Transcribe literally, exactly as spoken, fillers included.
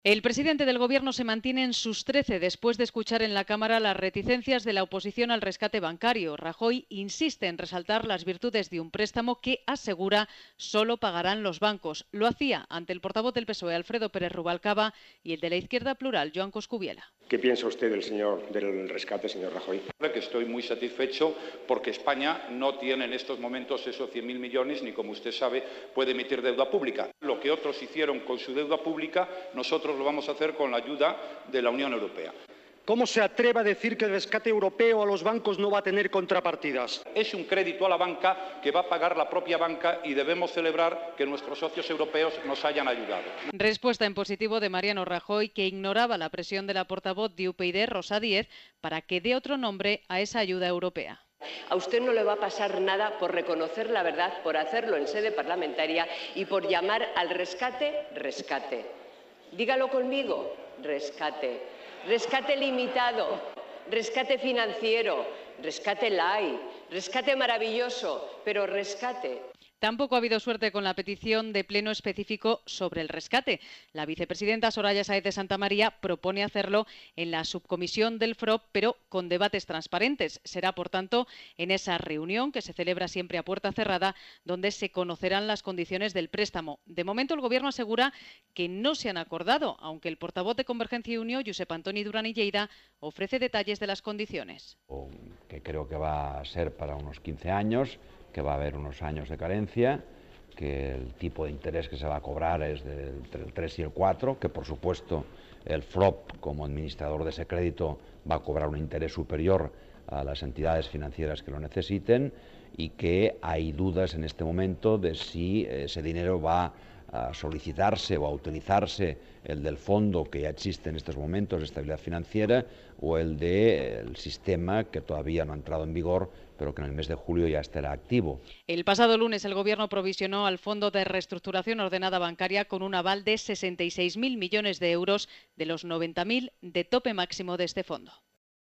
El presidente del Gobierno se mantiene en sus trece después de escuchar en la Cámara las reticencias de la oposición al rescate bancario. Rajoy insiste en resaltar las virtudes de un préstamo que, asegura, solo pagarán los bancos. Lo hacía ante el portavoz del P S O E, Alfredo Pérez Rubalcaba, y el de la Izquierda Plural, Joan Coscubiela. ¿Qué piensa usted del señor del rescate, señor Rajoy? Que estoy muy satisfecho porque España no tiene en estos momentos esos cien mil millones ni, como usted sabe, puede emitir deuda pública. Lo que otros hicieron con su deuda pública, nosotros lo vamos a hacer con la ayuda de la Unión Europea. ¿Cómo se atreve a decir que el rescate europeo a los bancos no va a tener contrapartidas? Es un crédito a la banca que va a pagar la propia banca y debemos celebrar que nuestros socios europeos nos hayan ayudado. Respuesta en positivo de Mariano Rajoy, que ignoraba la presión de la portavoz de U P YD, Rosa Díez, para que dé otro nombre a esa ayuda europea. A usted no le va a pasar nada por reconocer la verdad, por hacerlo en sede parlamentaria y por llamar al rescate, rescate. Dígalo conmigo, rescate. Rescate limitado, rescate financiero, rescate light, rescate maravilloso, pero rescate. Tampoco ha habido suerte con la petición de pleno específico sobre el rescate. La vicepresidenta Soraya Sáez de Santamaría propone hacerlo en la subcomisión del F R O P, pero con debates transparentes. Será, por tanto, en esa reunión, que se celebra siempre a puerta cerrada, donde se conocerán las condiciones del préstamo. De momento, el Gobierno asegura que no se han acordado, aunque el portavoz de Convergencia y Unió, Josep Antoni Duran i Lleida, ofrece detalles de las condiciones. Que creo que va a ser para unos quince años, que va a haber unos años de carencia, que el tipo de interés que se va a cobrar es de entre el tres y el cuatro, que por supuesto el F R O P como administrador de ese crédito va a cobrar un interés superior a las entidades financieras que lo necesiten, y que hay dudas en este momento de si ese dinero va a solicitarse o a utilizarse el del fondo que ya existe en estos momentos de estabilidad financiera o el del sistema que todavía no ha entrado en vigor, pero que en el mes de julio ya estará activo. El pasado lunes el Gobierno provisionó al Fondo de Reestructuración Ordenada Bancaria con un aval de sesenta y seis mil millones de euros de los noventa mil de tope máximo de este fondo.